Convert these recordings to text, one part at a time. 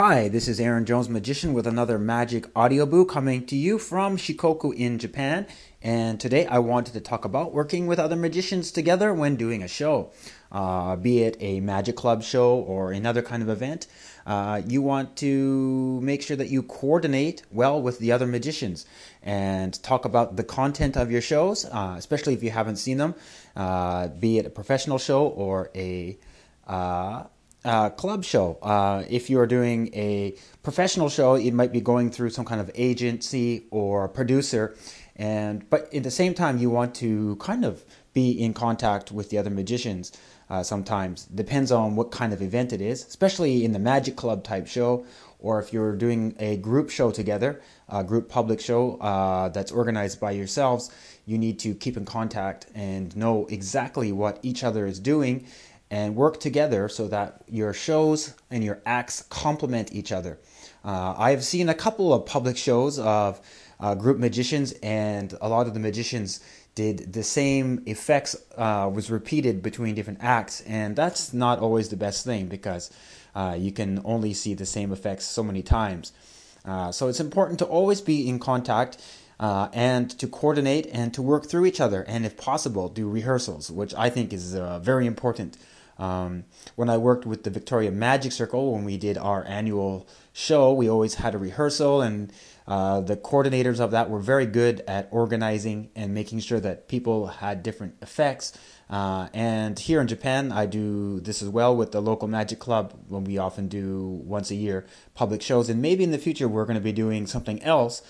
Hi, this is Aaron Jones, magician, with another magic audiobook coming to you from Shikoku in Japan. And today I wanted to talk about working with other magicians together when doing a show. Be it a magic club show or another kind of event, you want to make sure that you coordinate well with the other magicians and talk about the content of your shows, especially if you haven't seen them, be it a professional show or a club show. If you're doing a professional show, it might be going through some kind of agency or producer, but at the same time, you want to kind of be in contact with the other magicians. Sometimes depends on what kind of event it is, especially in the magic club type show, or if you're doing a group show together, a group public show that's organized by yourselves. You need to keep in contact and know exactly what each other is doing and work together so that your shows and your acts complement each other. I've seen a couple of public shows of group magicians, and a lot of the magicians did the same effects, was repeated between different acts, and that's not always the best thing because you can only see the same effects so many times. So it's important to always be in contact and to coordinate and to work through each other, and if possible, do rehearsals, which I think is very important. When I worked with the Victoria Magic Circle, when we did our annual show, we always had a rehearsal, and the coordinators of that were very good at organizing and making sure that people had different effects. And here in Japan, I do this as well with the local magic club when we often do once a year public shows. And maybe in the future, we're going to be doing something else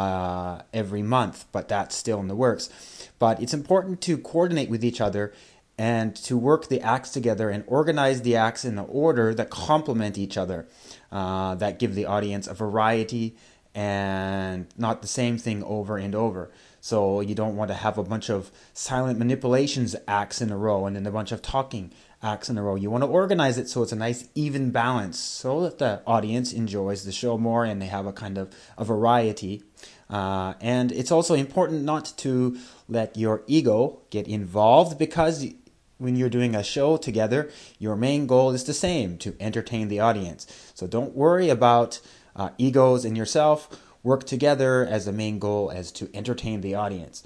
every month, but that's still in the works. But it's important to coordinate with each other and to work the acts together and organize the acts in the order that complement each other, that give the audience a variety and not the same thing over and over. So you don't want to have a bunch of silent manipulations acts in a row and then a bunch of talking acts in a row. You want to organize it so it's a nice even balance so that the audience enjoys the show more and they have a kind of a variety. And it's also important not to let your ego get involved, because when you're doing a show together, your main goal is the same, to entertain the audience. So don't worry about egos in yourself. Work together as the main goal as to entertain the audience.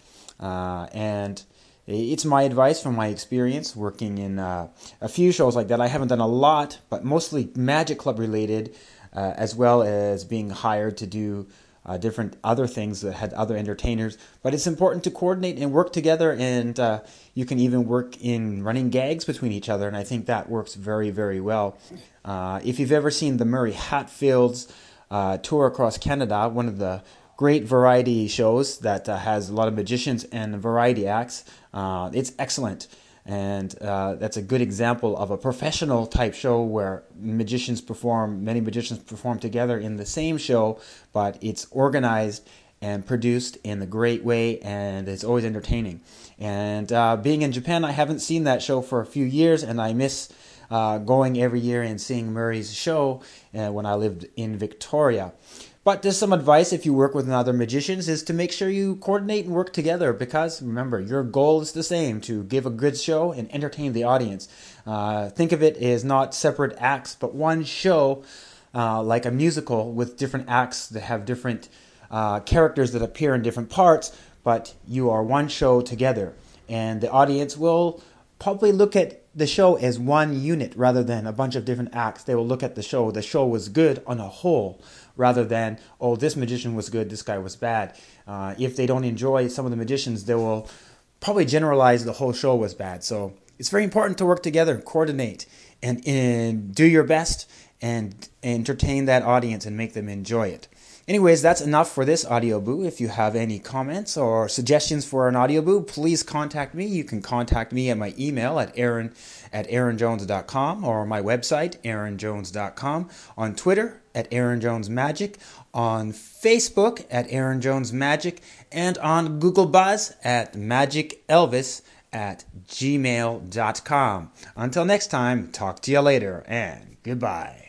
And it's my advice from my experience working in a few shows like that. I haven't done a lot, but mostly Magic Club related, as well as being hired to do different other things that had other entertainers. But it's important to coordinate and work together, and you can even work in running gags between each other, and I think that works very, very well. If you've ever seen the Murray Hatfield's tour across Canada, one of the great variety shows that has a lot of magicians and variety acts, it's excellent. And that's a good example of a professional type show where many magicians perform together in the same show, but it's organized and produced in a great way, and it's always entertaining. And being in Japan, I haven't seen that show for a few years, and I miss going every year and seeing Murray's show when I lived in Victoria. But just some advice if you work with other magicians is to make sure you coordinate and work together, because remember, your goal is the same, to give a good show and entertain the audience. Think of it as not separate acts, but one show, like a musical with different acts that have different characters that appear in different parts, but you are one show together. And the audience will probably look at the show as one unit rather than a bunch of different acts. They will look at the show. The show was good on a whole, rather than, oh, this magician was good, this guy was bad. If they don't enjoy some of the magicians, they will probably generalize the whole show was bad. So it's very important to work together, coordinate, and do your best and entertain that audience and make them enjoy it. Anyways, that's enough for this audiobook. If you have any comments or suggestions for an audiobook, please contact me. You can contact me at my email at aaron@aaronjones.com, or my website, aaronjones.com, on Twitter at aaronjonesmagic, on Facebook at aaronjonesmagic, and on Google Buzz at magicelvis@gmail.com. Until next time, talk to you later, and goodbye.